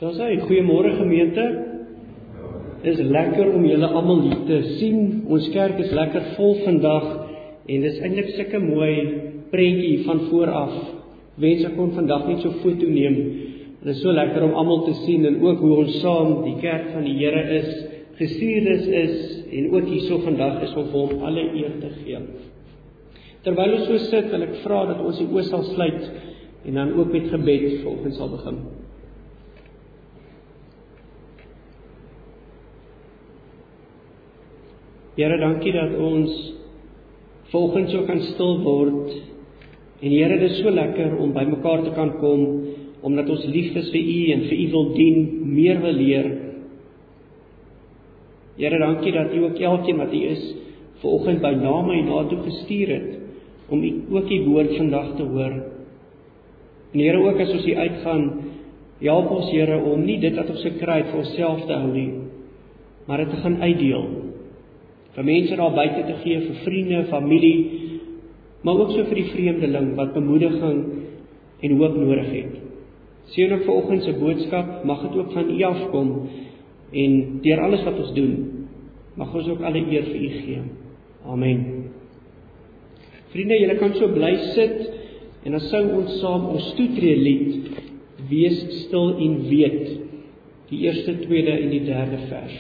Daar's hy, goeiemôre gemeente. Dit is lekker om julle almal hier te sien. Ons kerk is lekker vol vandag en dis eintlik sulke mooi prentjie van vooraf. Wens ek kon vandag net so foto neem. Dit is so lekker om almal te sien en ook hoe ons saam die kerk van die Here is, gestuurdes is en ook hierso vandag is om vir hom alle eer te gee. Terwyl ons so sit, wil ek vra dat ons die oë sal sluit en dan ook met gebed vanoggend sal begin. Here, dankie dat ons vanoggend so kan stil word. En Here, dit is so lekker om by mekaar te kan kom, omdat ons lief is vir U en vir U wil dien, meer wil leer. Here, dankie dat U ook elkeen wat hier is, vanoggend by naam en na toe gestuur het, om ook U woord vandag te hoor. En Here, ook as ons hier uitgaan, help ons Here om nie dit wat ons gekry het vir onsself te hou nie, maar dit te gaan uitdeel. Vir mense daar buite te gee, vir vriende, familie, maar ook so vir die vreemdeling wat bemoediging en hoop nodig het. Seën ook vanoggend se boodskap, mag dit ook van U afkom en deur alles wat ons doen, mag ons ook alle eer vir U gee. Amen. Vriende, julle kan so bly sit en dan sing ons saam ons toetreelied, Wees stil en weet, die eerste, tweede en die derde vers.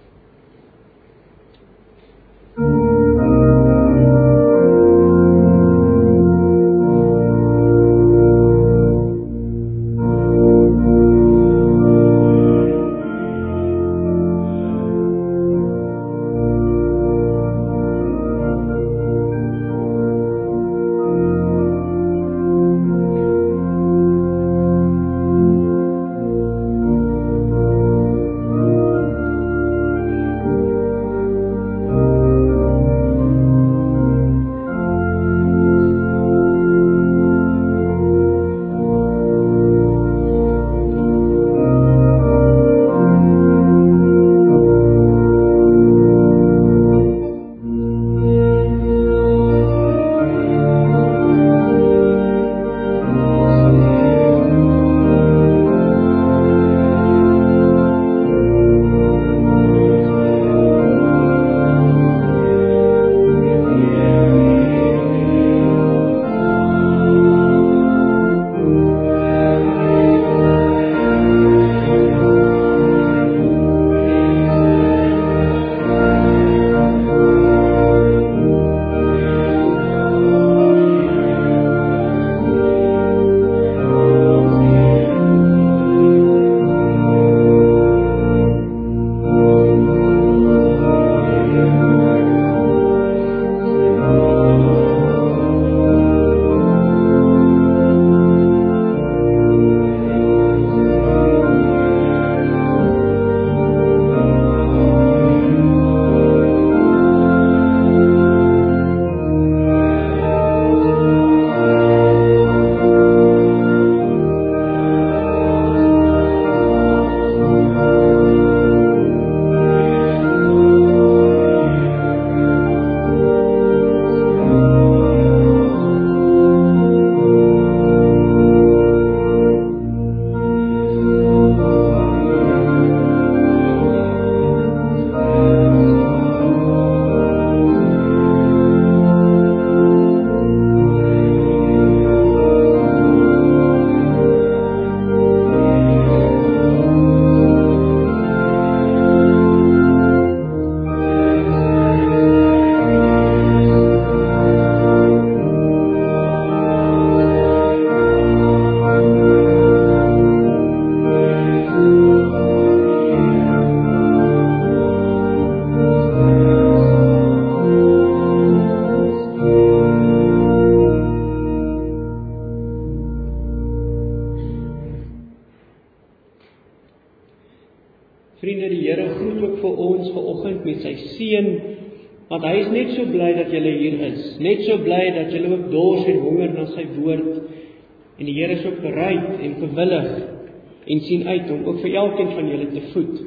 Vriende, die Here groet ook vir ons vanoggend met sy seën, want hy is net so bly dat julle hier is, net so bly dat julle ook dors en honger na sy woord, en die Here is ook bereid en gewillig en sien uit om ook vir elkeen van julle te voed.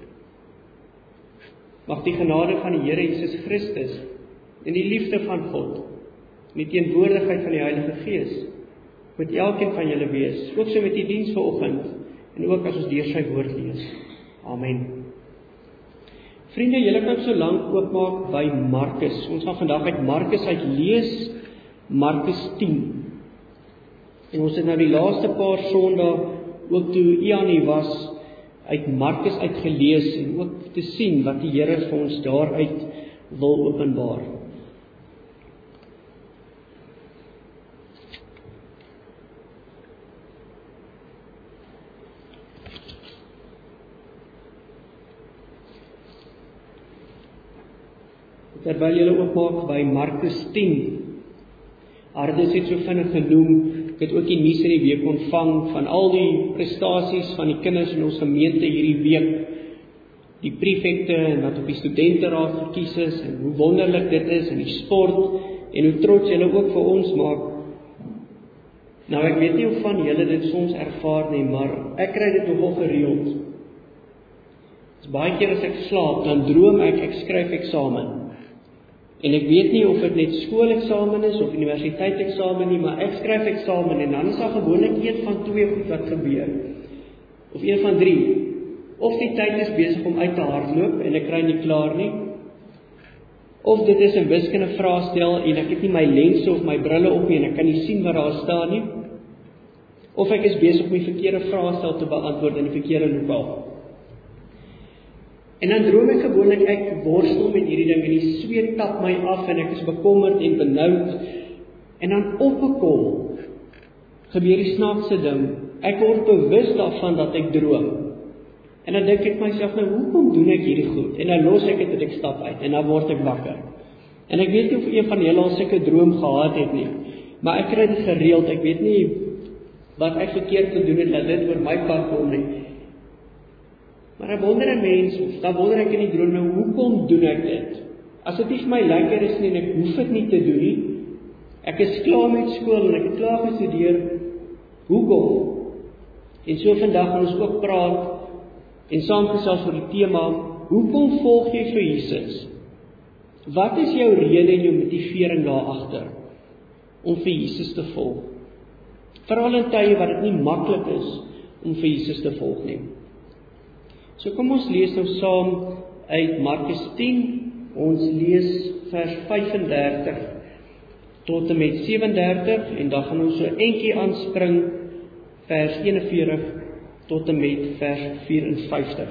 Mag die genade van die Here Jesus Christus en die liefde van God, en die teenwoordigheid van die Heilige Gees, met elkeen van julle wees, ook so met die diens vanoggend, en ook as ons deur sy woord lees. Amen. Vriende, julle kan so lank oopmaak by Markus. Ons gaan vandag uit Markus uit lees, Markus 10. En ons het nou die laaste paar Sondae, ook toe Ian hier was, uit Markus uitgelees en ook te sien wat die Here vir ons daaruit wil openbaar. Terwyl julle oopmaak by Markus 10, Ardis het so vinnig genoem, ek het ook die nuus in die week ontvang van al die prestasies van die kinders in ons gemeente hierdie week, die prefekte en wat op die studenteraad verkies is, en hoe wonderlik dit is, en die sport, en hoe trots julle ook vir ons maak. Nou ek weet nie of van julle dit soms ervaar nie, maar ek kry dit nogal gereeld. Baie keer as ek slaap, dan droom ek skryf eksamen. En ek weet nie of dit net skooleksamen is of universiteitseksamen nie, maar ek skryf eksamen en dan is daar gewoonlik een van twee goed wat gebeur. Of een van drie. Of die tyd is besig om uit te hardloop en ek kry nie klaar nie. Of dit is 'n wiskundige vraestel en ek het nie my lense of my brille op nie en ek kan nie sien wat daar staan nie. Of ek is besig om die verkeerde vraestel te beantwoord in die verkeerde lokaal. En dan droom ek gewoonlik, ek worstel met hierdie ding en die sweet tap my af en ek is bekommerd en benoud. En dan op 'n kol gebeur die snaakse ding. Ek word bewus daarvan dat ek droom. En dan dink ek myself, nou hoekom doen ek hierdie goed? En dan los ek dit en ek stap uit en dan word ek wakker. En ek weet nie of een van julle al sulke droom gehad het nie, maar ek kry dit gereeld. Ek weet nie wat ek verkeerd gedoen het dat dit oor my pad kom nie. Maar dan wonder 'n mens, dan wonder ek in die droom, nou hoekom doen ek dit? As dit nie vir my lekker is nie en ek hoef dit nie te doen nie, ek is klaar met skool en ek het klaar gestudeer, hoekom? En so vandag gaan ons ook praat en saamgesels oor die tema, hoekom volg jy vir Jesus? Wat is jou rede en jou motivering daar agter om vir Jesus te volg? Veral in tye wat dit nie maklik is om vir Jesus te volg nie. So kom ons lees nou saam uit Markus 10, ons lees vers 35 tot en met 37 en dan gaan ons so eentjie aanspring vers 41 tot en met vers 54.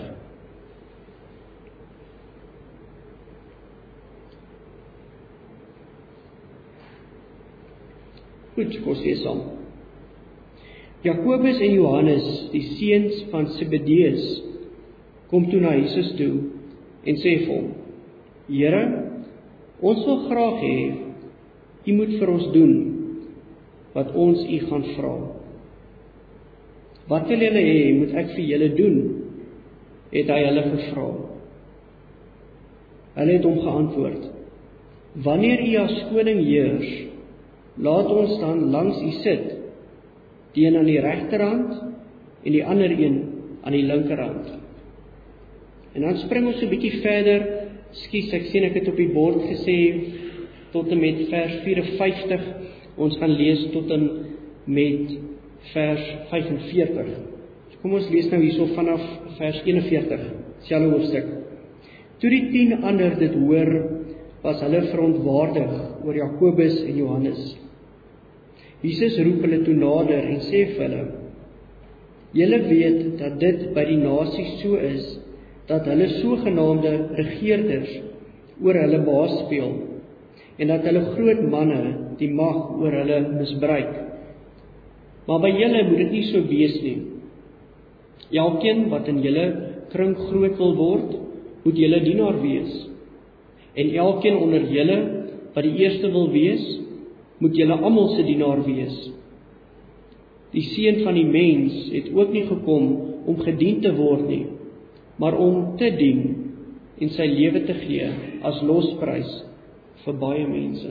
Goed, kom ons lees saam. Jakobus en Johannes, die seuns van Zebedeus, kom toe na Jesus toe en sê vir hom, Here, ons wil graag hê, U moet vir ons doen wat ons U gaan vra. Wat wil julle hê, moet ek vir julle doen? Het hy hulle gevra. Hulle het hom geantwoord, wanneer U as koning heers, laat ons dan langs U sit, die een aan die regterhand en die ander een aan die linkerhand. En dan spring ons 'n bietjie verder, ek sien ek het op die bord gesê, tot en met vers 54, ons gaan lees tot en met vers 45. So kom ons lees nou hierso vanaf vers 41, selfe hoofstuk. Toe die 10 ander dit hoor, was hulle verontwaardig oor Jakobus en Johannes. Jesus roep hulle toe nader en sê vir hulle, julle weet dat dit by die nasies so is, dat hulle sogenaamde regerders oor hulle baas speel, en dat hulle groot manne die mag oor hulle misbruik. Maar by julle moet dit nie so wees nie. Elkeen wat in julle kring groot wil word, moet julle dienaar wees. En elkeen onder julle wat die eerste wil wees, moet julle almal se dienaar wees. Die seun van die mens het ook nie gekom om gedien te word nie, maar om te dien en sy lewe te gee as losprys vir baie mense.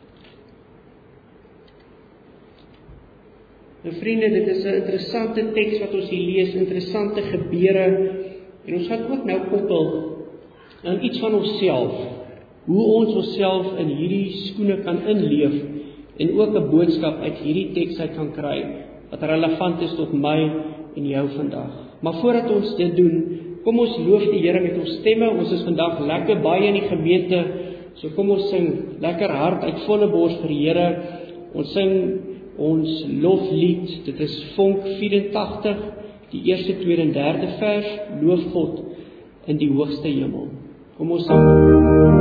Nou vriende, dit is 'n interessante teks wat ons hier lees, interessante gebeure, en ons gaan ook nou koppel aan iets van onsself, hoe ons onsself in hierdie skoene kan inleef, en ook 'n boodskap uit hierdie teks uit kan kry, wat relevant is tot my en jou vandag. Maar voordat ons dit doen, kom ons loof die Here met ons stemme. Ons is vandag lekker baie in die gemeente, so kom ons sing lekker hard uit volle bors vir die Here. Ons sing ons loflied, dit is Vonk 84, die eerste, tweede en derde vers, loof God in die hoogste hemel. Kom ons sing.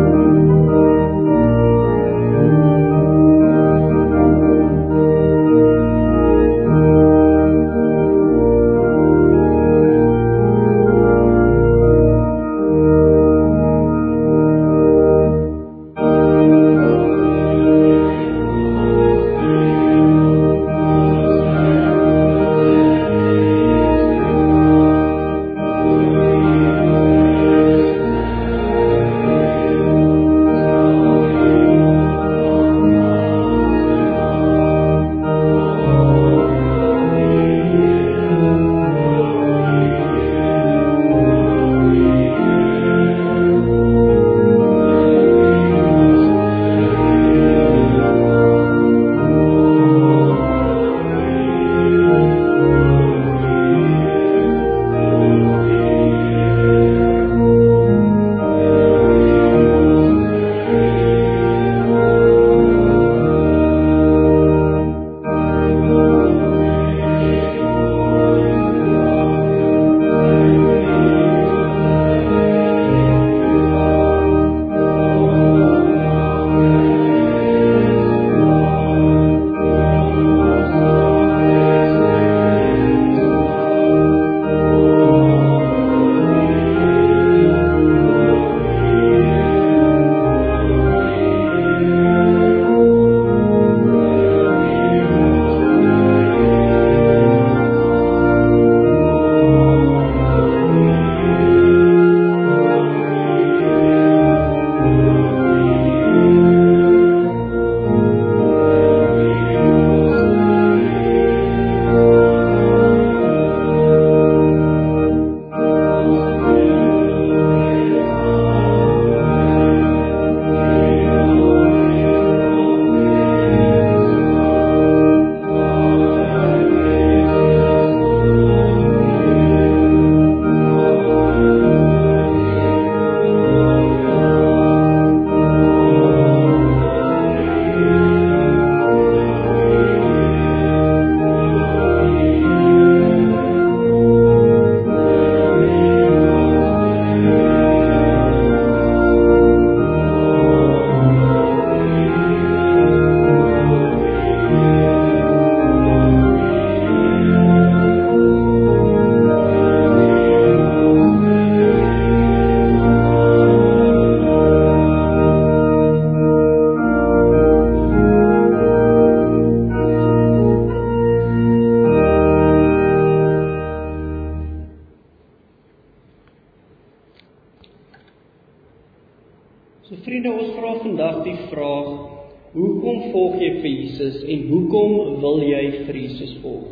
So vriende, ons vra vandag die vraag, hoekom volg jy vir Jesus en hoekom wil jy vir Jesus volg?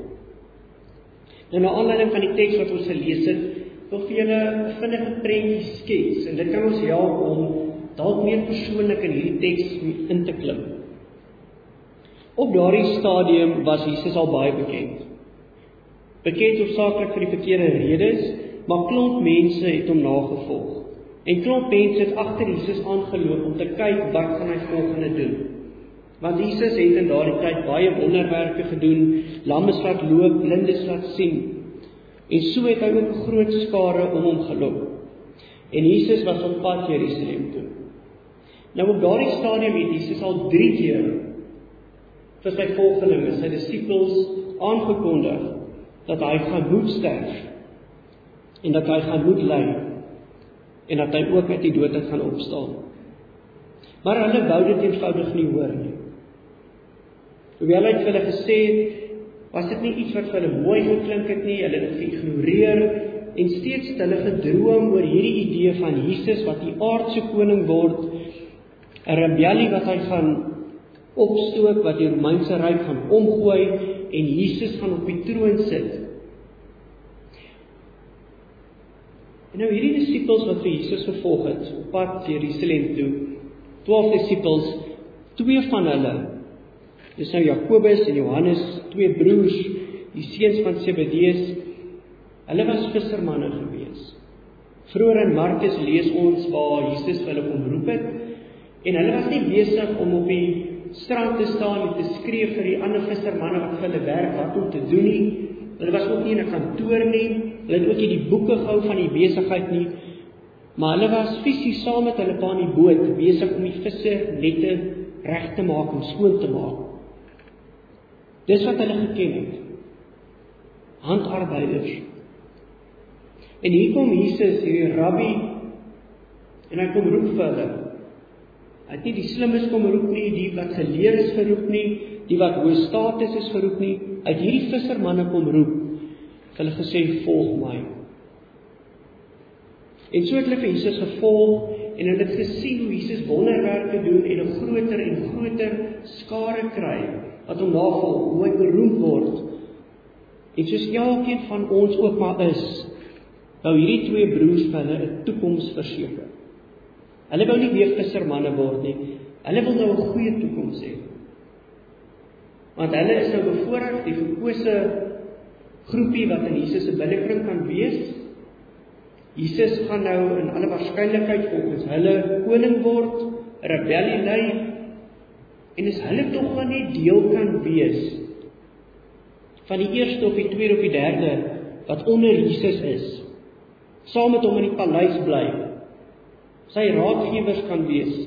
Nou, na aanleiding van die teks wat ons gelees het, wil vir julle 'n vinnige prentjie skets en dit kan ons help om dalk meer persoonlik in hierdie teks in te klim. Op daardie stadium was Jesus al baie bekend. Bekend hoofsaaklik vir die verkeerde redes, maar klomp mense het hom nagevolg. En klomp mense het agter Jesus aangeloop om te kyk wat gaan hy volgende doen. Want Jesus het in daardie tyd baie wonderwerke gedoen, lammes laat loop, blindes laat sien. En so het hy ook 'n groot skare om hom gelok. En Jesus was op pad Jerusalem toe. Nou op daardie stadium het Jesus al 3 keer vir sy volgelinge, sy disippels, aangekondig dat hy gaan moet sterf en dat hy gaan moet ly en dat hy ook uit die dood uit gaan opstaan. Maar hulle wou dit eenvoudig nie hoor nie. Hoewel hy vir hulle gesê het, was dit nie iets wat vir hulle mooi geklink het nie, hulle het dit geïgnoreer en steeds het hulle gedroom oor hierdie idee van Jesus wat die aardse koning word, 'n rebellie wat hy gaan opstook, wat die Romeinse ryk gaan omgooi en Jesus gaan op die troon sit. En nou hierdie disippels wat vir Jesus gevolg het, op pad Jerusalem toe, 12 disippels, 2 van hulle, dis nou Jakobus en Johannes, 2 broers, die seuns van Zebedeus, Hulle was vissermanne gewees. Vroeër in Markus lees ons waar Jesus hulle kom roep het, en hulle was nie besig om op die strand te staan en te skree vir die ander vissermanne wat vir hulle werk, wat om te doen nie. Hulle was ook nie in 'n kantoor nie, hulle het ook nie die boeke gehou van die besigheid nie, maar hulle was fisies saam met hulle pa in die boot, besig om die visse nette reg te maak en skoon te maak. Dis wat hulle geken het. Handarbeiders. En hier kom Jesus, hierdie rabbi, en hy kom roep vir hulle. Hy het nie die slimmes kom roep nie, die wat geleer is geroep nie, die wat hoë status is geroep nie. Hy het hierdie vissermanne kom roep, hulle gesê, volg my. En so het hulle vir Jesus gevolg, en hulle het gesien hoe Jesus wonderwerke doen, en 'n groter skare kry, wat hom navolg, hoe hy beroemd word. En soos elkeen van ons ook maar is, wou hierdie twee broers vir hulle 'n toekoms verseker. Hulle wou nie weer vissermanne word nie, hulle wil nou 'n goeie toekoms hê. Want hulle is nou bevoorreg, die verkose groepie wat in Jesus se binnekring kan wees. Jesus gaan nou in alle waarskynlikheid volgens hulle koning word, 'n rebellie lei, en as hulle tog maar net deel kan wees van die eerste of die tweede of die derde wat onder Jesus is, saam met hom in die paleis bly, sy raadgewers kan wees,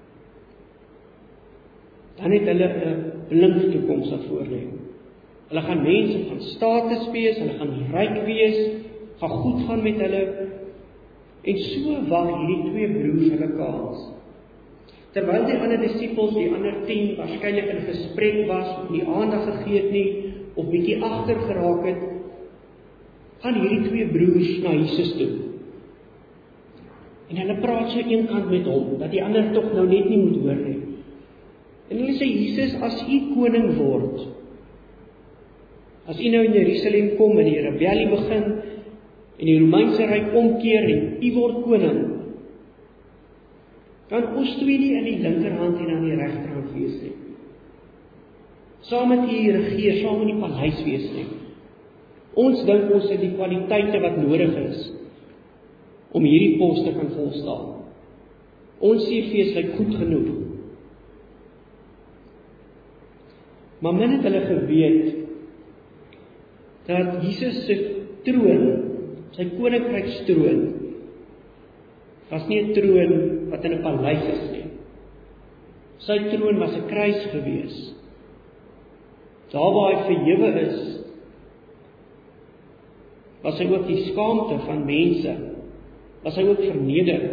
dan het hulle 'n blink toekoms daarvoor lê. Hulle gaan mense van status wees, hulle gaan ryk wees, gaan goed gaan met hulle, en so wag hierdie twee broers hulle kans. Terwyl die ander disippels, die ander 10, waarskynlik in gesprek was, nie aandag gegee het nie, of bietjie agter geraak het, gaan hierdie twee broers na Jesus toe. En hulle praat so eenkant met hom, dat die ander tog nou net nie moet hoor nie. En hulle sê, Jesus, as u koning word, as u nou in Jerusalem kom en die rebellie begin, en die Romeinse ryk omkeer en u word koning, kan ons twee nie in die linkerhand en aan die regterhand wees nie. Saam met u regeer, saam in die paleis wees nie. Ons dink ons het die kwaliteite wat nodig is om hierdie pos te kan volstaan. Ons CV's lyk goed genoeg. Maar min het hulle geweet dat Jesus se troon, sy koninkrykstroon, was nie 'n troon wat in 'n paleis is nie. Sy troon was 'n kruis gewees. Daar waar hy verhewe is, was hy ook die skaamte van mense, was hy ook verneder.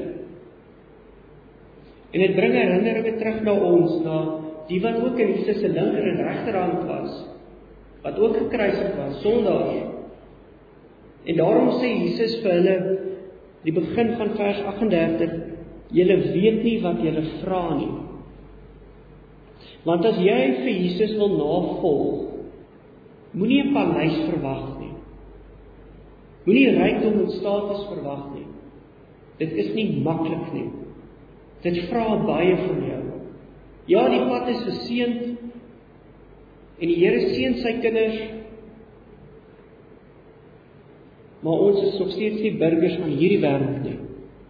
En dit bring herinneringe terug na ons, na die wat ook in Jesus se linker en regterhand was, wat ook gekruisig was, sondaars. En daarom sê Jesus vir hulle, die begin van vers 38, julle weet nie wat julle vra nie. Want as jy vir Jesus wil navolg, moenie 'n paleis verwag nie. Moenie rykdom en status verwag nie. Dit is nie maklik nie. Dit vra baie van jou. Ja, die pad is geseënd, en die Here seën sy kinders, maar ons is nog steeds nie burgers van hierdie wêreld nie.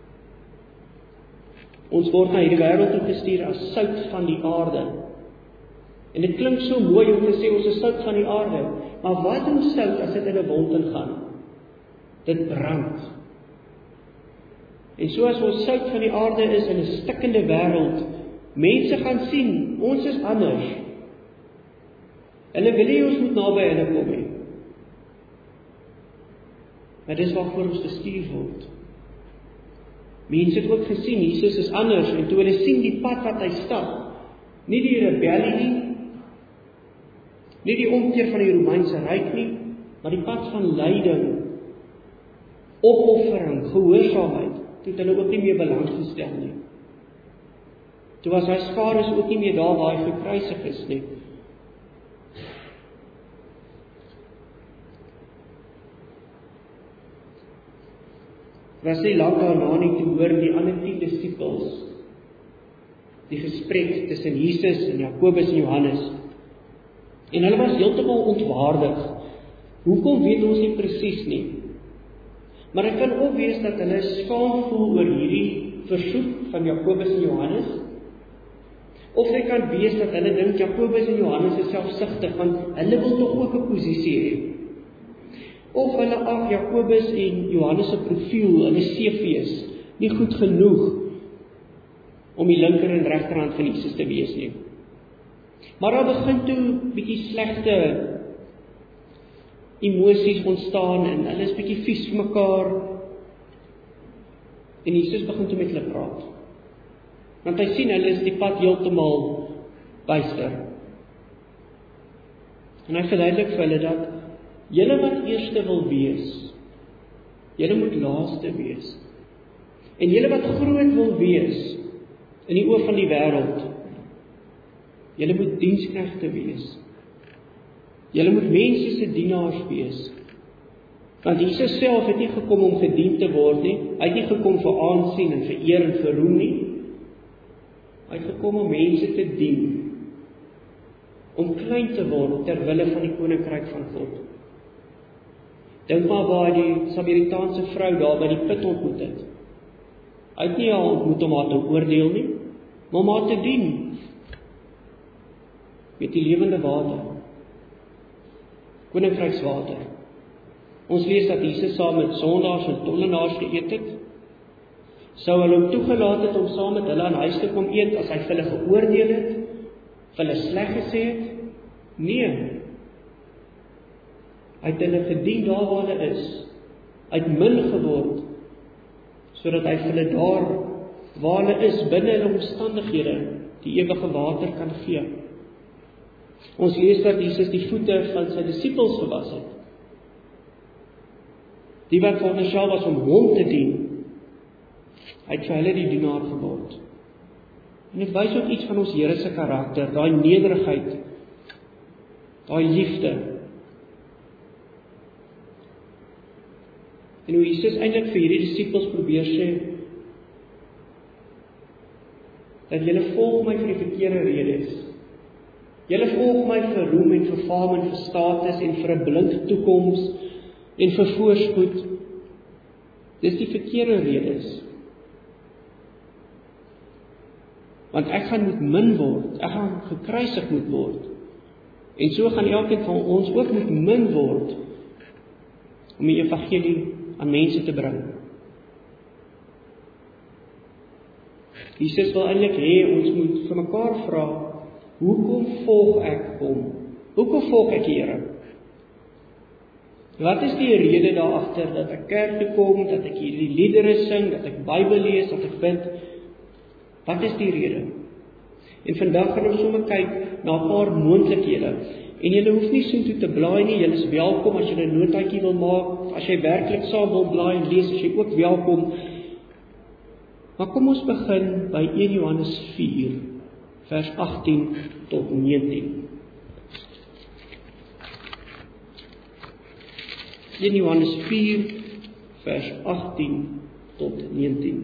Ons word na hierdie wêreld toe gestuur as sout van die aarde. En dit klink so mooi om te sê ons is sout van die aarde, maar wat doen sout as dit in 'n wond ingaan? Dit brand. En so as ons sout van die aarde is in 'n stikkende wêreld, mense gaan sien, ons is anders. Hulle wil nie ons moet naby hulle kom nie. Maar dis waarvoor ons gestuur word. Mense het ook gesien, Jesus is anders, en toe hulle sien die pad wat hy stap, nie die rebellie nie die omkeer van die Romeinse ryk nie, maar die pad van lyding, opoffering, gehoorsaamheid, toe het hulle ook nie meer belang gestel nie. Toe was hy skare ook nie meer daar waar hy gekruisig is nie. Was nie lang daarna nie, toe hoor die ander 10 disippels die gesprek tussen Jesus en Jakobus en Johannes. En hulle was heeltemal ontwaardig. Hoekom weet ons nie presies nie. Maar dit kan ook wees dat hulle skaam voel oor hierdie versoek van Jakobus en Johannes. Of dit kan wees dat hulle dink Jakobus en Johannes is selfsugtig, want hulle wil tog ook 'n posisie hê. Of hulle ag Jakobus en Johannes se profiel, hulle CV's, nie goed genoeg om die linker en regterhand van Jesus te wees nie. Maar daar begin toe bietjie slegte emosies ontstaan en hulle is bietjie vies vir mekaar. En Jesus begin toe met hulle praat. Want hy sien hulle is die pad heeltemal byster. En hy verduidelik vir hulle dat julle wat eerste wil wees, julle moet laaste wees. En julle wat groot wil wees in die oë van die wêreld, julle moet diensknegte wees. Julle moet mense se dienaars wees. Want Jesus self het nie gekom om gedien te word nie. Hy het nie gekom vir aansien en vir eer en vir roem nie. Hy het gekom om mense te dien. Om klein te word ter wille van die koninkryk van God. Dink maar waar die Samaritaanse vrou daar by die put ontmoet het. Hy het nie haar ontmoet om haar te oordeel nie, maar om haar te dien. Met die lewende water. Koninkrykswater. Ons lees dat Jesus saam met sondaars en tollenaars geëet het. Sou hulle hom toegelaat het om saam met hulle aan huis te kom eet as hy vir hulle geoordeel het, vir hulle sleg gesê het? Nee. Hy het hulle gedien daar waar hulle is. Hy het min geword, sodat hy vir hulle daar waar hulle is, binne hulle omstandighede, die ewige water kan gee. Ons lees dat Jesus die voete van sy disippels gewas het. Die wat veronderstel was om hom te dien, hy het vir hulle die dienaar geword. En dit wys ook iets van ons Here se karakter, daai nederigheid, daai liefde. En hoe Jesus eintlik vir hierdie disippels probeer sê, dat julle volg my vir die verkeerde redes. Julle volg my vir roem en vir faam en vir status en vir 'n blink toekoms en vir voorspoed. Dis die verkeerde redes. Want ek gaan moet min word, ek gaan gekruisig moet word. En so gaan elkeen van ons ook moet min word om die evangelie aan mense te bring. Jesus wil eintlik hê ons moet vir mekaar vra, hoekom volg ek hom? Hoekom volg ek die Here? Wat is die rede daar agter dat ek kerk toe kom, dat ek hierdie liedere sing, dat ek Bybel lees, dat ek bid? Wat is die rede? En vandag gaan ons sommer kyk na 'n paar moontlikhede. En jy hoef nie soontoe te blaai nie, jy is welkom as jy 'n notaatjie wil maak, as jy werklik saam wil blaai en lees, as jy ook welkom. Maar kom ons begin by 1 Johannes 4, vers 18 tot 19. 1 Johannes 4, vers 18 tot 19.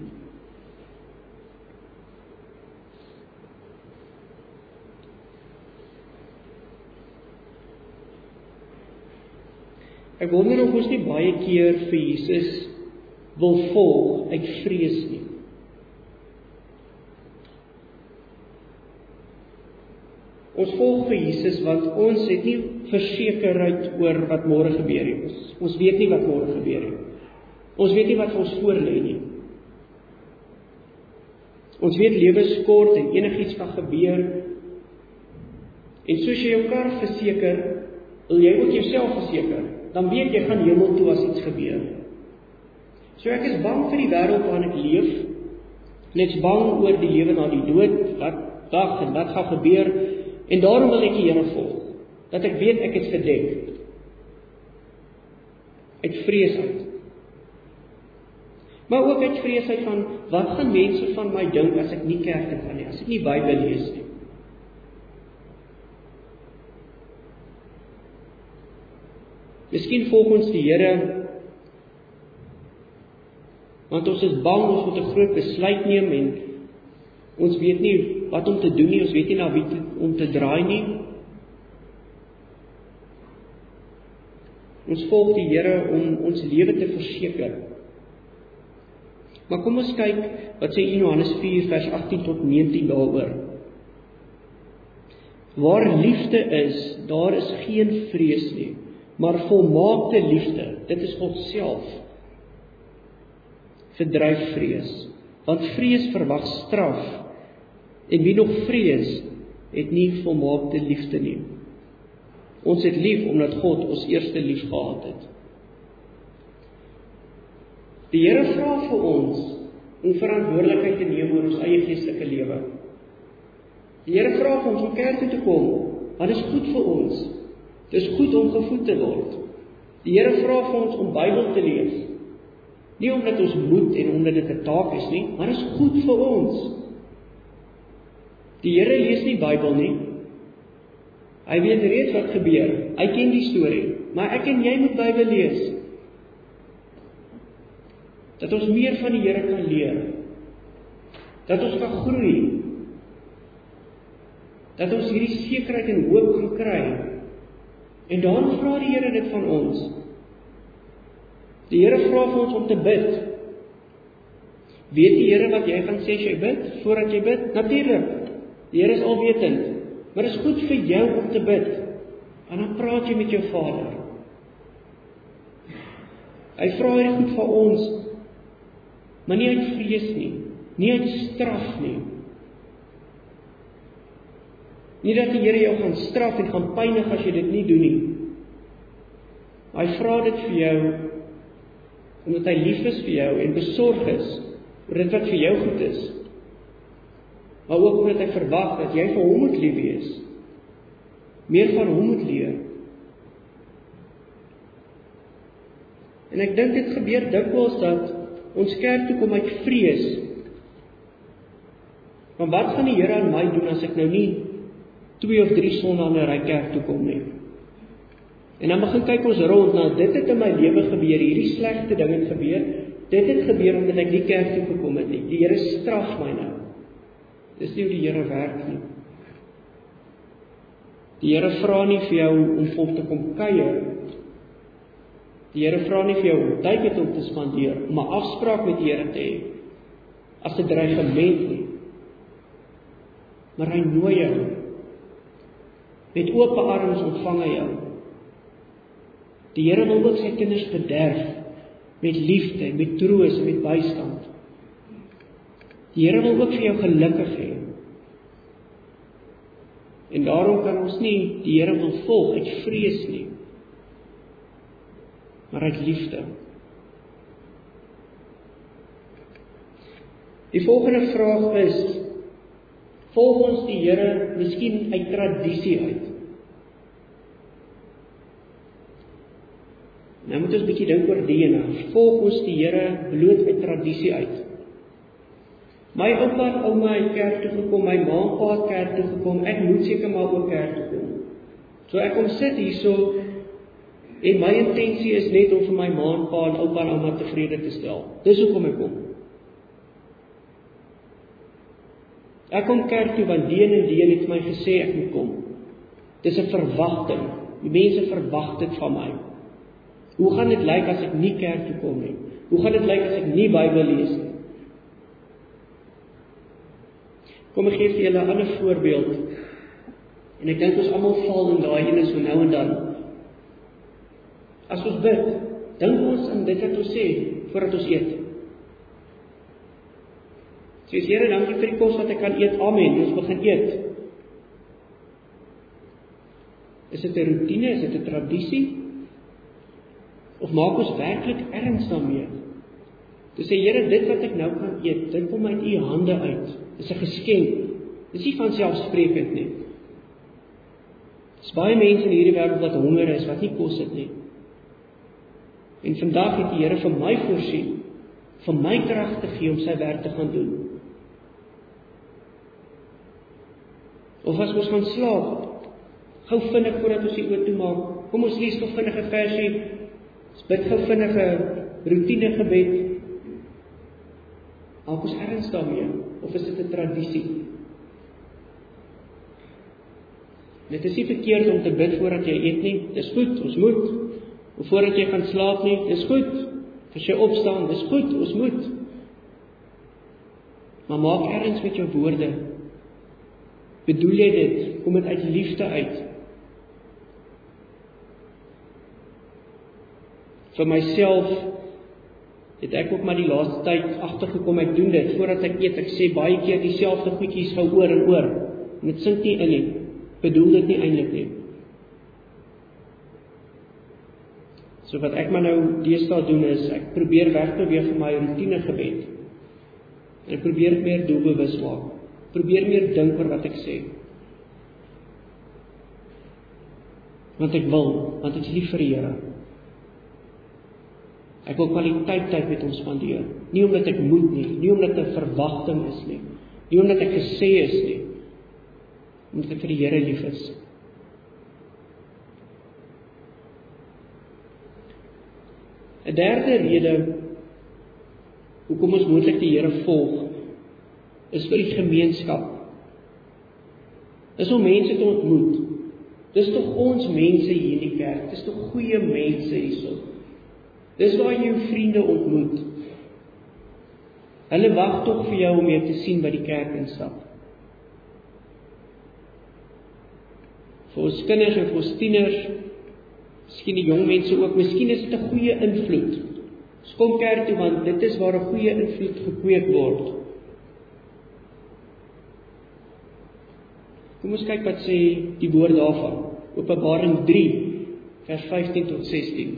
Ek wonder of ons nie baie keer vir Jesus wil volg uit vrees nie. Ons volg vir Jesus want ons het nie versekerheid oor wat môre gebeur nie. Ons weet nie wat môre gebeur nie. Ons weet nie wat vir ons voorlê nie. Ons weet lewe is kort en enigiets kan gebeur. En soos jy jou kar verseker, wil jy ook jouself verseker. Dan weet jy gaan hemel toe as iets gebeur. So ek is bang vir die wêreld waarin ek leef. En ek's bang oor die lewe na die dood, wat dag en wat gaan gebeur. En daarom wil ek die Here volg, dat ek weet ek is gedek. Uit vrees uit. Maar ook uit vrees uit van, wat gaan mense van my dink as ek nie kerk toe gaan nie, as ek nie Bybel lees nie. Miskien volg ons die Here, want ons is bang, ons moet 'n groot besluit neem en ons weet nie wat om te doen nie, ons weet nie na wie om te draai nie. Ons volg die Here om ons lewe te verseker. Maar kom ons kyk, wat sê Johannes 4 vers 18 tot 19 daaroor. Waar liefde is, daar is geen vrees nie, maar volmaakte liefde, dit is God self, verdryf vrees, want vrees verwag straf, en wie nog vrees, het nie volmaakte liefde nie. Ons het lief, omdat God ons eerste lief gehad het. Die Here vra vir ons, om verantwoordelikheid te neem oor ons eie geestelike lewe. Die Here vra vir ons om kerk toe te kom, want dit is goed vir ons. Dit is goed om gevoed te word. Die Here vra vir ons om Bybel te lees. Nie omdat ons moet en omdat dit 'n taak is nie, maar dit is goed vir ons. Die Here lees nie Bybel nie. Hy weet reeds wat gebeur. Hy ken die storie, maar ek en jy moet Bybel lees. Dat ons meer van die Here kan leer. Dat ons kan groei. Dat ons hierdie sekerheid en hoop kan kry. En daarom vra die Here dit van ons. Die Here vra vir ons om te bid. Weet die Here wat jy gaan sê as jy bid, voordat jy bid? Natuurlik. Die Here is alwetend. Maar dit is goed vir jou om te bid. En dan praat jy met jou Vader. Hy vra hierdie goed van ons, maar nie uit vrees nie, nie uit straf nie. Nie dat die Here jou gaan straf en gaan pynig as jy dit nie doen nie. Hy vra dit vir jou, omdat hy lief is vir jou en besorg is oor dit wat vir jou goed is. Maar ook omdat hy verwag dat jy vir hom moet lief wees. Meer van hom moet leer. En ek dink dit gebeur dikwels dat ons kerk toe kom uit vrees. Want wat gaan die Here aan my doen as ek nou nie 2 of 3 sondae na 'n ry kerk toe kom nie? En dan begin kyk ons rond, nou dit het in my lewe gebeur, hierdie slegte ding het gebeur, dit het gebeur omdat ek nie kerk toe gekom het nie. Die Here straf my nou. Dis nie hoe die Here werk nie. Die Here vra nie vir jou om hom te kom kuier. Die Here vra nie vir jou om tyd met hom te spandeer, om 'n afspraak met die Here te hê, as 'n dreigement nie. Maar hy nooi jou. Met oop arms ontvang hy jou. Die Here wil ook sy kinders bederf, met liefde, met troos en met bystand. Die Here wil ook vir jou gelukkig hê. En daarom kan ons nie die Here wil volg uit vrees nie, maar uit liefde. Die volgende vraag is, volg ons die Here miskien uit tradisie uit? Nou moet ons 'n bietjie dink oor die ene. Volg ons die Here bloot uit tradisie uit? My oupa en ouma het kerk toe gekom, my ma en pa het kerk toe gekom, ek moet seker maar ook kerk toe kom. So ek kom sit hierso, en my intensie is net om vir my ma en pa en oupa en ouma tevrede te stel. Dis hoekom ek kom. Ek kom kerk toe, want die en die het my gesê ek moet kom. Dis 'n verwagting. Die mense verwag dit van my. Hoe gaan dit lyk as ek nie kerk toe kom nie? Hoe gaan dit lyk as ek nie Bybel lees nie? Kom ek gee vir julle 'n ander voorbeeld. En ek dink ons almal val in daai ene so nou en dan. As ons bid, dink ons aan dit wat ons sê voordat ons eet. Sê Here, dankie vir die kos wat ek kan eet. Amen. Ons begin eet. Is dit 'n roetine? Is dit 'n tradisie? Of maak ons werklik erns daarmee? Dis sê Here, dit wat ek nou kan eet, dit kom uit u hande uit. Dis 'n geskenk. Dis nie van selfsprekend nie. Dis baie mense in hierdie wêreld wat honger is, wat nie kos het nie. En vandag het die Here vir my voorsien, vir my krag te gee om sy werk te gaan doen. Of as ons gaan slaap, gou vinnig voordat ons die oë toemaak, kom ons lees gou vinnig 'n versie, ons bid gou vinnig 'n roetine gebed. Maak ons erns daarmee, of is dit 'n tradisie? Dit is nie verkeerd om te bid voordat jy eet nie, dis goed, ons moet. Of voordat jy gaan slaap nie, dis goed. As jy opstaan, dis goed, ons moet. Maar maak erns met jou woorde. Bedoel jy dit? Kom dit uit liefde uit? Vir myself het ek ook maar die laaste tyd agtergekom, ek doen dit, voordat ek eet, ek sê baie keer dieselfde goedjies gou oor en oor, en dit sink nie in nie, bedoel dit nie eintlik nie. So wat ek maar nou deesdae doen is, ek probeer wegbeweeg van my routine gebed, en ek probeer dit meer doelbewus maak, probeer meer dink oor wat ek sê, want ek is lief vir die Here. Ek wil kwaliteit tyd met hom spandeer, nie omdat ek moet nie omdat dit 'n verwagting is nie omdat ek gesê is nie, omdat ek vir die Here lief is. Een derde rede hoekom ons moontlik die Here volg, is vir die gemeenskap. Is om mense te ontmoet. Dis tog ons mense hier in die kerk, dis tog goeie mense hierso. Dis waar jy jou vriende ontmoet. Hulle wag tog vir jou om jou te sien by die kerk instap. Vir ons kinders en vir ons tieners, miskien die jong mense ook, miskien is dit 'n goeie invloed. Ons kom kerk toe, want dit is waar 'n goeie invloed gekweek word. Kom ons kyk wat sê die woord daarvan. Openbaring 3, vers 15 tot 16.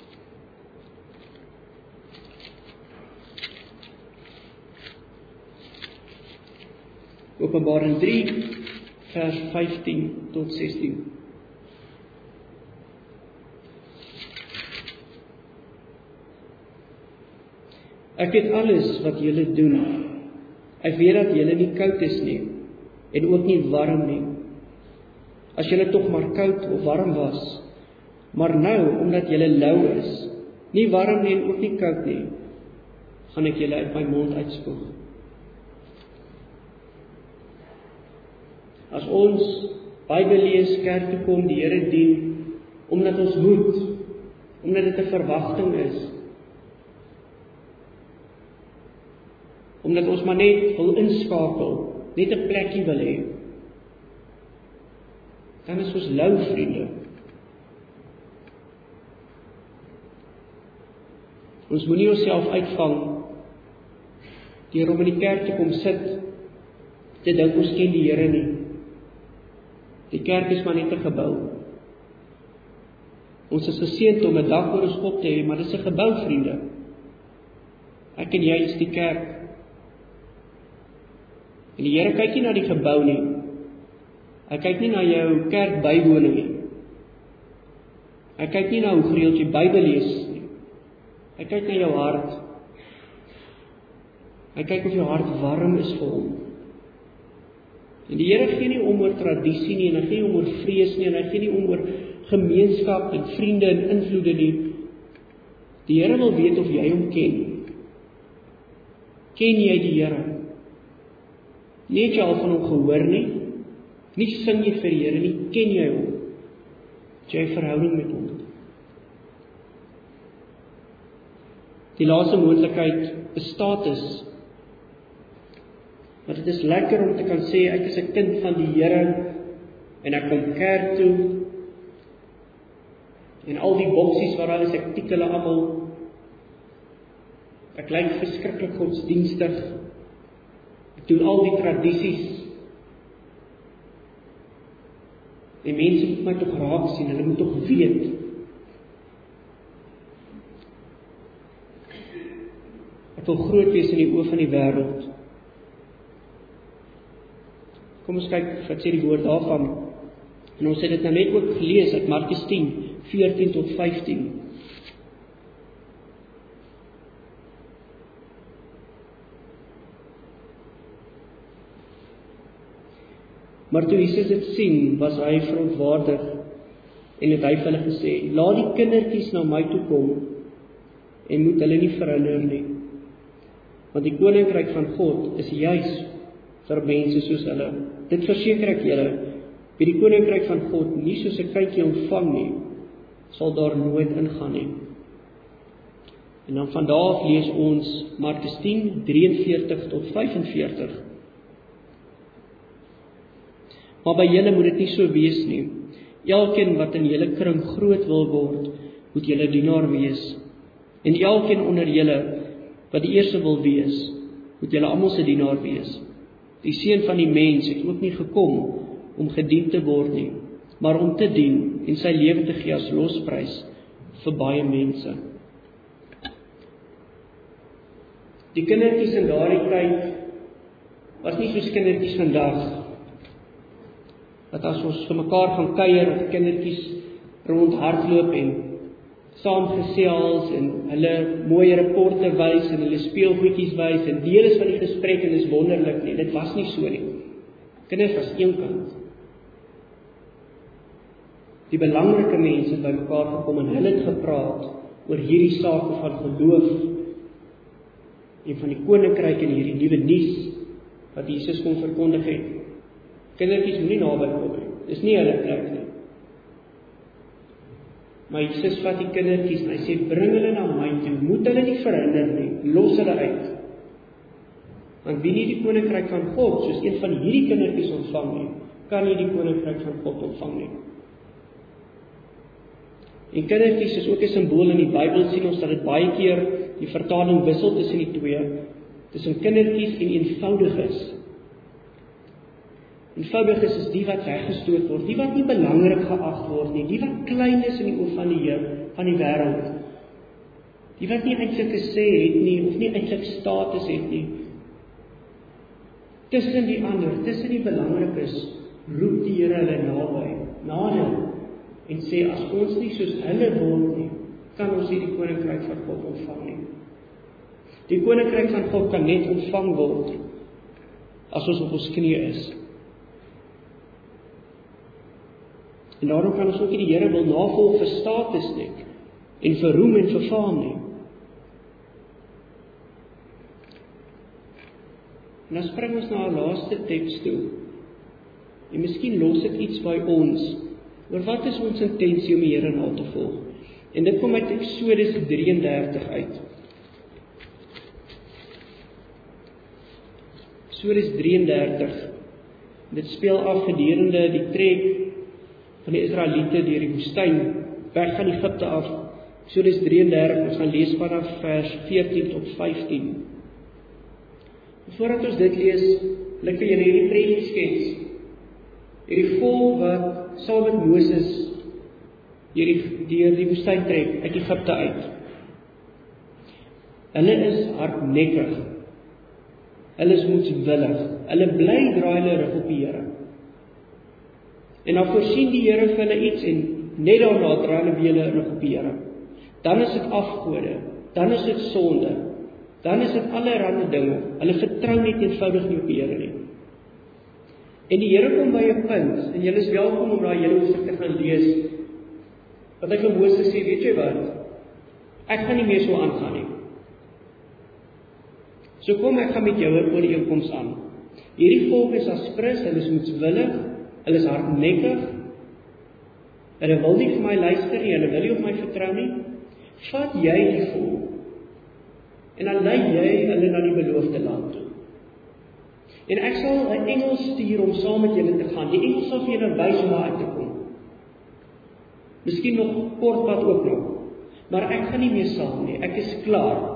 Openbaring 3, vers 15 tot 16. Ek weet alles wat julle doen. Ek weet dat julle nie koud is nie, en ook nie warm nie. As julle tog maar koud of warm was, maar nou, omdat julle lou is, nie warm nie en ook nie koud nie, gaan ek julle uit my mond uitspoeg. As ons Bybel lees, kerk toe kom, die Here dien, omdat ons moet, omdat dit 'n verwagting is, omdat ons maar net wil inskakel, net 'n plekkie wil hê, dan is ons lou vriende. Ons moenie onsself uitvang deur om in die kerk te kom sit, te dink ons ken die Here nie. Die kerk is maar net 'n gebou. Ons is geseënd om 'n dak oor ons kop te hê, maar dis 'n gebou, vriende. Ek en jy is die kerk. En die Here kyk nie na die gebou nie. Hy kyk nie na jou kerkbywoning nie. Hy kyk nie na hoe gereeld jy Bybel lees nie. Hy kyk na jou hart. Hy kyk of jou hart warm is vir hom. En die Here gee nie om oor tradisie nie, en hy gee nie om oor vrees nie, en hy gee nie om oor gemeenskap en vriende en invloede nie. Die Here wil weet of jy hom ken. Ken jy die Here? Nie het jy al van hom gehoor nie? Nie sing jy vir die Here nie, ken jy hom? Het jy 'n verhouding met hom? Die laaste moontlikheid is status. Want dit is lekker om te kan sê, ek is 'n kind van die Here, en ek kom kerk toe, en al die boksies waar hulle is, ek tik hulle almal. Ek lyk verskriklik godsdienstig. Ek doen al die tradisies. Die mense moet my tog raak sien, hulle moet tog weet. Ek wil groot wees in die oë van die wêreld. Kom ons kyk, wat sê die woord daarvan. En ons het dit nou net ook gelees uit Markus 10, 14 tot 15. Maar toe Jesus dit sien, was hy verontwaardig, en het hy vir hulle gesê, laat die kindertjies na my toe kom, en moet hulle nie verhinder nie. Want die koninkryk van God is juis vir mense soos hulle. Dit verseker ek julle, wie die koninkryk van God nie soos 'n kindjie ontvang nie, sal daar nooit ingaan nie. En dan van daar af lees ons Markus 10, 43 tot 45. Maar by julle moet dit nie so wees nie. Elkeen wat in julle kring groot wil word, moet julle dienaar wees. En elkeen onder julle wat die eerste wil wees, moet julle almal se dienaar wees. Die Seun van die Mens het ook nie gekom om gedien te word nie, maar om te dien en sy lewe te gee as losprys vir baie mense. Die kindertjies in daardie tyd was nie soos kindertjies vandag, dat as ons vir mekaar gaan kuier, dat kindertjies rondhardloop en saam gesels en hulle mooie rapporte wys en hulle speelgoedjies wys en deel is van die gesprek en is wonderlik nie. Dit was nie so nie. Kinders was eenkant. Die belangrike mense het by mekaar gekom en hulle het gepraat oor hierdie sake van geloof en van die koninkryk en hierdie nuwe nuus wat Jesus kom verkondig het. Kindertjies moenie naby kom nie. Dis nie hulle plek nie. Maar Jesus vat die kindertjies en hy sê, bring hulle na my toe, moet hulle nie verhinder nie, los hulle uit. Want wie nie die koninkryk van God, soos een van hierdie kindertjies ontvang nie, kan nie die koninkryk van God ontvang nie. En kindertjies is ook 'n simbool in die Bybel, sien ons dat dit baie keer die vertaling wissel tussen die twee, tussen kindertjies en eenvoudiges. Eenvoudiges is die wat weggestoot word, die wat nie belangrik geag word nie, die wat klein is in die oë van die Heer, van die wêreld. Die wat nie eintlik 'n sê het nie, of nie eintlik status het nie. Tussen die ander, tussen die belangrikes, roep die Here hulle nader, en sê, as ons nie soos hulle word nie, kan ons nie die koninkryk van God ontvang nie. Die koninkryk van God kan net ontvang word, as ons op ons knieë is. En daarom kan ons ook nie die Here wil navolg vir status nie, en vir roem en vir faam nie. En dan spring ons na 'n laaste teks toe. En miskien los dit iets by ons, oor wat is ons intensie om die Here na te volg. En dit kom uit Eksodus 33 uit. Eksodus 33, dit speel af gedurende die trek van die Israeliete deur die woestyn, weg van Egipte af. Eksodus 33, ons gaan lees vanaf vers 14 tot 15. Voordat ons dit lees, wil ek vir julle hierdie prentjie skets. Hierdie volk wat saam met Moses deur die woestyn trek, uit Egipte uit. Hulle is hardnekkig. Hulle is moedswillig. Hulle bly draai hulle rug op die Here. En dan voorsien die Here vir hulle iets en net daarna draai hulle weer hulle rug op die Here. Dan is dit afgode, dan is dit sonde, dan is dit allerlei dinge. Hulle vertrou net eenvoudig nie op die Here nie. En die Here kom by 'n punt, en julle is welkom om daai hele hoofstuk te gaan lees, wat hy vir Moses sê, weet jy wat, ek gaan nie meer so aangaan nie. So kom, ek gaan met jou 'n ooreenkoms aan. Hierdie volk is aspres, hulle is moedswillig, hulle is hardnekkig, hulle wil nie vir my luister nie, hulle wil nie op my vertrou nie. Vat jy die volk, en dan lei jy hulle na die beloofde land toe. En ek sal 'n engel stuur om saam met julle te gaan. Die engel sal vir julle wys hoe uit te kom. Miskien nog kort pad ook nog, maar ek gaan nie meer saam nie, ek is klaar.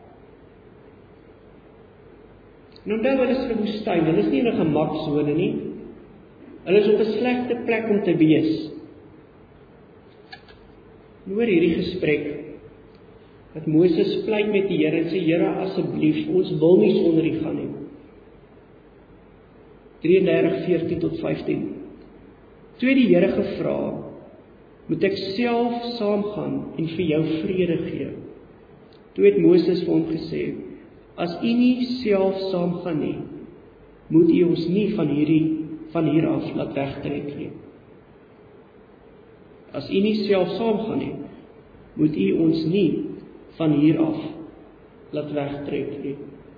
Nou hulle is in 'n woestyn, hulle is nie in 'n gemaksone nie. Hulle is op 'n slegte plek om te wees. Hoor hierdie gesprek, dat Moses pleit met die Here en sê, Here, asseblief, ons wil nie sonder U gaan nie. 33, 14 tot 15. Toe het die Here gevra, moet ek self saamgaan en vir jou vrede gee? Toe het Moses vir hom gesê, as U nie self saamgaan nie, moet U ons nie van hier af laat wegtrek nie. As U nie self saamgaan nie, moet U ons nie van hier af laat wegtrek nie.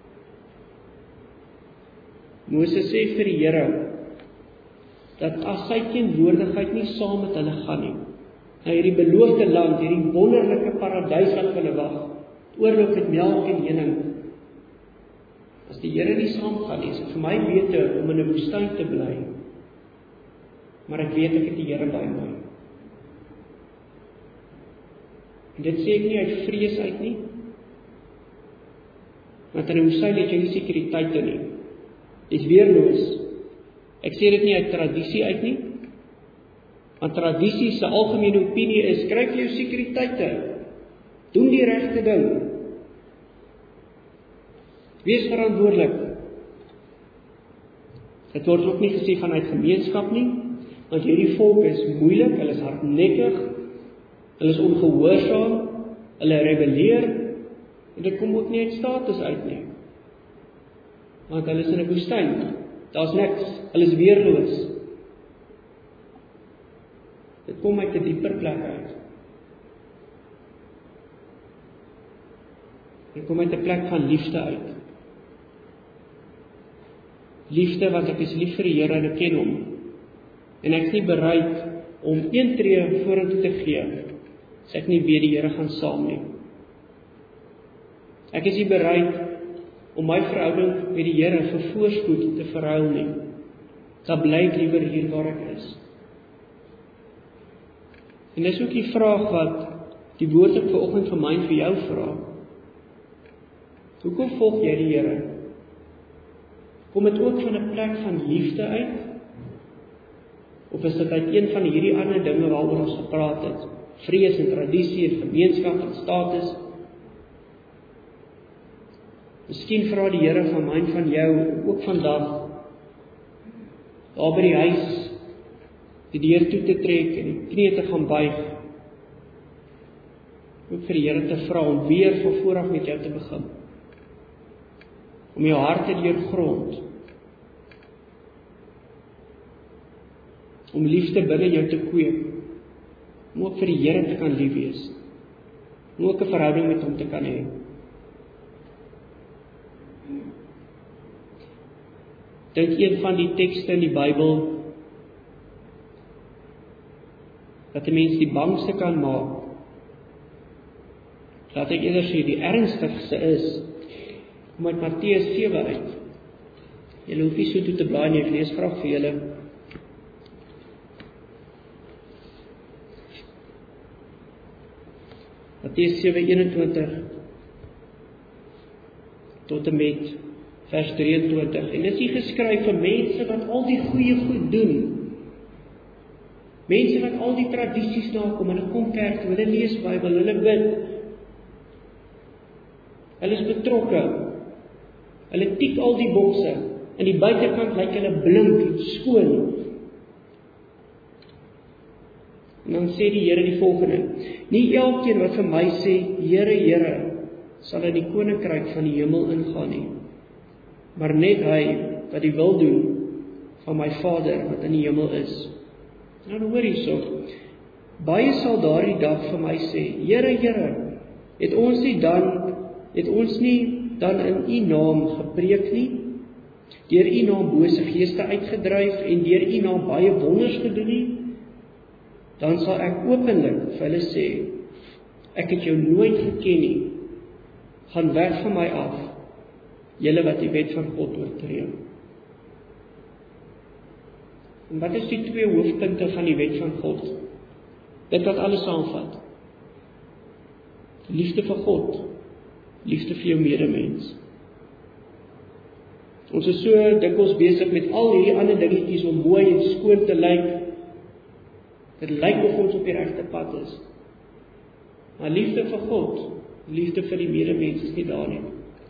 Moses sê vir die Here, dat as sy teenwoordigheid nie saam met hulle gaan nie, na hierdie beloofde land, hierdie wonderlike paradys wat hulle wag, oorloop met melk en honing. As die Here nie saamgaan nie, is dit vir my beter om in 'n woestyn te bly. Maar ek weet ek het die Here by my. En dit sê ek nie uit vrees uit nie. Want in 'n woestyn het jy nie sekuriteite nie. Dit is weerloos. Ek sê dit nie uit tradisie uit nie. Want tradisie se algemene opinie is, kry jy jou sekuriteite. Doen die regte ding. Wees verantwoordelik. Dit word ook nie gesê vanuit gemeenskap nie, want hierdie volk is moeilik, hulle is hardnekkig, hulle is ongehoorsaam, hulle rebelleer, en dit kom ook nie uit status uit nie. Want hulle is in 'n woestyn, daar's niks, hulle is weerloos. Dit kom uit 'n dieper plek uit. Dit kom uit 'n plek van liefde uit. Liefde want ek is lief vir die Here en ek ken hom. En ek is nie bereid om een tree vorentoe te gee, as ek nie weet die Here gaan saam nie. Ek is nie bereid om my verhouding met die Here vir voorspoed te verruil nie. Dan bly ek liewer hier waar ek is. En dis ook die vraag wat die woord ek vanoggend vir my en vir jou vra. Hoekom volg jy die Here? Kom dit ook van 'n plek van liefde uit? Of is dit uit een van hierdie ander dinge waaroor ons gepraat het? Vrees en tradisie en gemeenskap en status? Miskien vra die Here van my en van jou ook vandag, daar by die huis, die deur toe te trek en die knie te gaan buig. Ook vir die Here te vra om weer van voor af met jou te begin. Om jou hart te deurgrond. Om liefde binne jou te kweek. Om ook vir die Here te kan lief wees. Om ook 'n verhouding met hom te kan hê. Dink een van die tekste in die Bybel dat 'n mens die bangste kan maak. Laat ek eerder sê die ernstigste is om uit Matteus 7 uit. Julle hoef nie so toe te blaai nie, ek lees graag vir julle. Matteus 7:21 tot en met vers 23. En dis hier geskryf vir mense wat al die goeie goed doen. Mense wat al die tradisies nakom, hulle kom kerk toe, hulle lees Bybel, hulle bid. Hulle is betrokke. Hulle tik al die bokse. In die buitekant lyk hulle blink en skoon. En dan sê die Here die volgende: nie elkeen wat vir my sê, Here, Here, sal in die koninkryk van die hemel ingaan nie, maar net hy wat die wil doen van my Vader wat in die hemel is. Nou hoor hierso, baie sal daardie dag vir my sê, Here, Here, het ons nie dan in u naam gepreek nie, deur u naam bose geeste uitgedryf en deur u naam baie wonders gedoen nie? Dan sal ek openlik vir hulle sê, ek het jou nooit geken nie, gaan weg van my af, julle wat die wet van God oortree. En wat is die twee hoofpunte van die wet van God? Dit wat alles saamvat. Liefde vir God, liefde vir jou medemens. Ons is so dikwels besig met al hierdie ander dingetjies om mooi en skoon te lyk. Dit lyk of ons op die regte pad is. Maar liefde vir God, liefde vir die medemens is nie daar nie.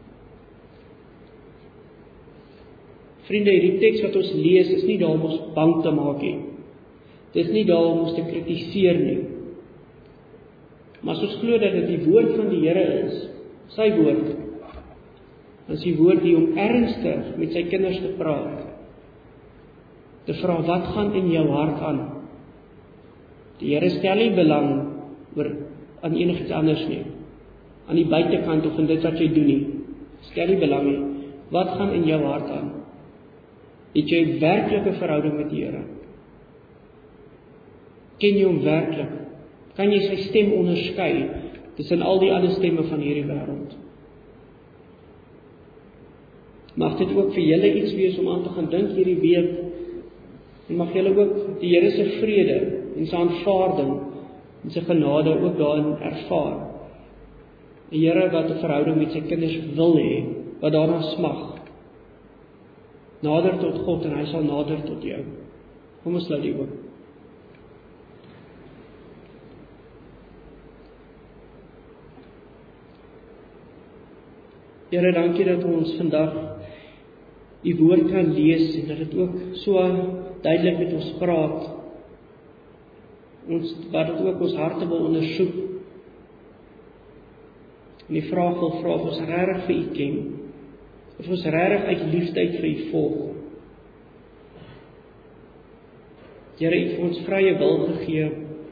Vriende, hierdie teks wat ons lees is nie daar om ons bang te maak nie. Dit is nie daar om ons te kritiseer nie. Maar as ons glo dat dit die woord van die Here is, sy woord, dan is die woord hier om ernstig met sy kinders te praat. Te vra, wat gaan in jou hart aan? Die Here stel nie belang aan enigiets anders nie. Aan die buitekant of in dit wat jy doen nie. Stel nie belang nie. Wat gaan in jou hart aan? Het jy werklik 'n verhouding met die Here? Ken jy hom werklik? Kan jy sy stem onderskei tussen al die ander stemme van hierdie wêreld? Mag dit ook vir julle iets wees om aan te gaan dink hierdie week, en mag julle ook die Here se vrede en sy aanvaarding en sy genade ook daarin ervaar. Die Here wat 'n verhouding met sy kinders wil hê, wat daarna smag. Nader tot God en hy sal nader tot jou. Kom ons sluit die oë. Here, dankie dat ons vandag U woord kan lees en dat dit ook so duidelik met ons praat. Wat dit ook ons harte wil ondersoek. En die vraag wil vra of ons regtig vir U ken. Of ons regtig uit liefde vir U volg. Here, U het vir ons vrye wil gegee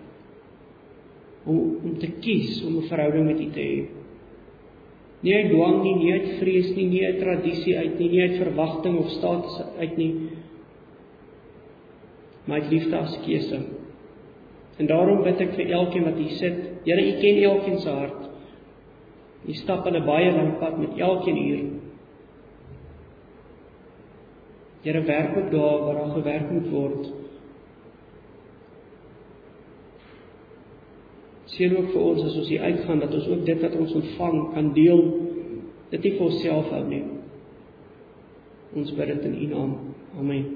om te kies om 'n verhouding met U te hê. Nie uit dwang nie, nie uit vrees nie, nie uit tradisie uit nie, nie uit verwagting of status uit nie, maar uit liefde as keuse. En daarom bid ek vir elkeen wat hier sit. Here, U ken elkeen se hart. U stap hulle baie lank pad met elkeen hier. Here, werk ook daar waar daar gewerk moet word. Seën ook vir ons as ons hier uitgaan, dat ons ook dit wat ons ontvang kan deel, dit nie vir onsself hou nie. Ons bid dit in U naam. Amen.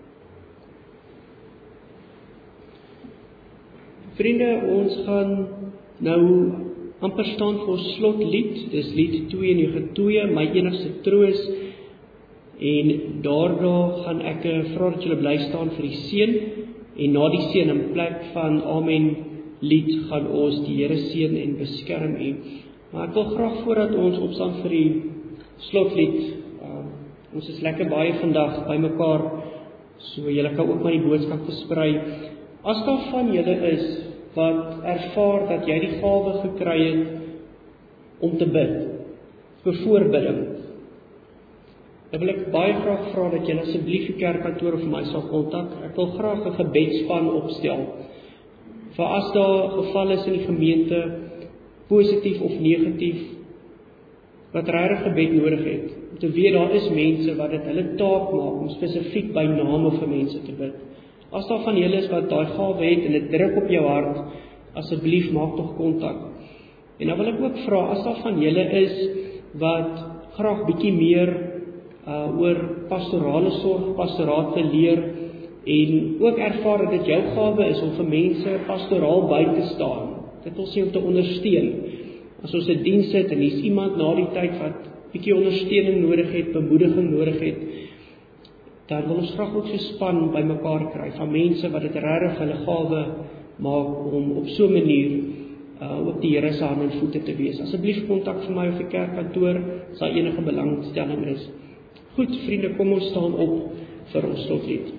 Vriende, ons gaan nou amper staan vir ons slotlied. Dis lied 2 in die getoe, my enigste troos. En daarna gaan ek vra dat julle bly staan vir die seën. En na die seën in plek van Amen lied gaan ons die Here seën en beskerm U. Maar ek wil graag voordat ons opstaan vir die slotlied, ons is lekker baie vandag by mekaar, so julle kan ook maar die boodskap versprei. As daar van julle is wat ervaar dat jy die gawe gekry het om te bid, vir voorbidding, dan wil ek baie graag vra dat julle asseblief die kerkkantoor of my sal kontak. Ek wil graag 'n gebedsspan opstel. Vir as daar geval is in die gemeente, positief of negatief, wat regtig gebed nodig het, om te weet daar is mense wat dit hulle taak maak om spesifiek by name vir mense te bid. As daar van julle is wat daai gawe het en dit druk op jou hart, asseblief maak tog kontak. En dan wil ek ook vra, as daar van julle is wat graag bietjie meer oor pastorale sorg, pastoraat te leer, en ook ervaar dat dit jou gawe is om vir mense pastoraal by te staan. Dit wil sê om te ondersteun. As ons 'n diens het en hier's iemand na die tyd wat bietjie ondersteuning nodig het, bemoediging nodig het, dan wil ons graag ook so span by mekaar kry van mense wat dit regtig hulle gawe maak om op so 'n manier ook die Here se hande en voete te wees. Asseblief kontak vir my of die kerkkantoor as daar enige belangstelling is. Goed, vriende, kom ons staan op vir ons slotlied.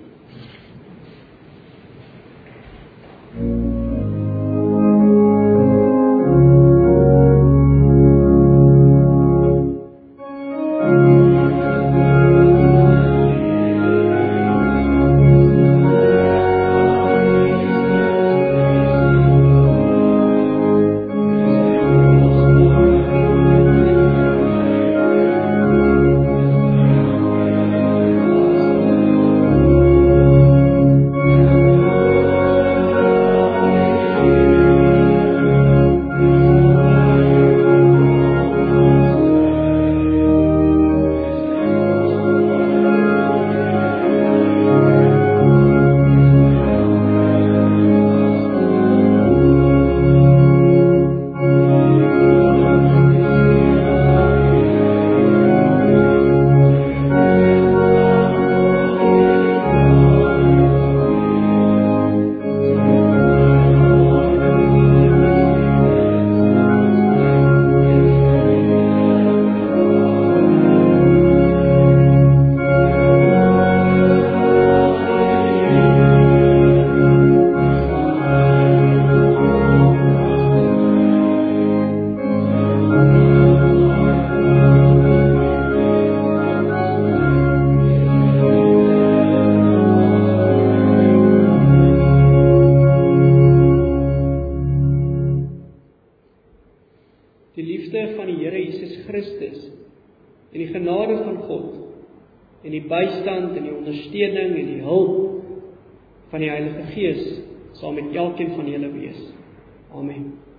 Here Jesus Christus en die genade van God en die bystand en die ondersteuning en die hulp van die Heilige Gees saam met elkeen van julle wees. Amen.